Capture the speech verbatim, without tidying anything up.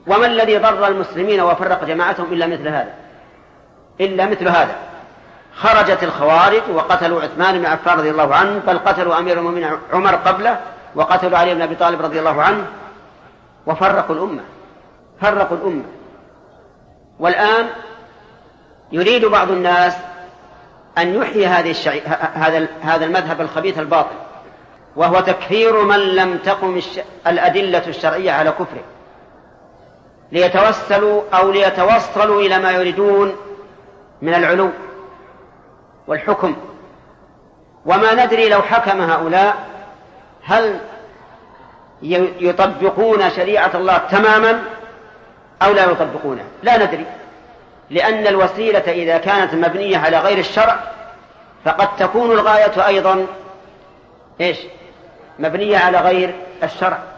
وما الذي ضر المسلمين وفرق جماعتهم إلا مثل هذا إلا مثل هذا خرجت الخوارج وقتلوا عثمان بن عفان رضي الله عنه، بل قتلوا أمير المؤمنين عمر قبله، وقتلوا علي بن أبي طالب رضي الله عنه، وفرقوا الأمة فرقوا الأمة. والآن يريد بعض الناس أن يحيي هذه الشعي... هذا هذا المذهب الخبيث الباطل، وهو تكفير من لم تقم الش... الأدلة الشرعية على كفره، ليتوسلوا أو ليتوصلوا إلى ما يريدون من العلو والحكم. وما ندري لو حكم هؤلاء هل يطبقون شريعة الله تماما أو لا يطبقونها، لا ندري، لأن الوسيلة إذا كانت مبنية على غير الشرع فقد تكون الغاية أيضا إيش؟ مبنية على غير الشرع.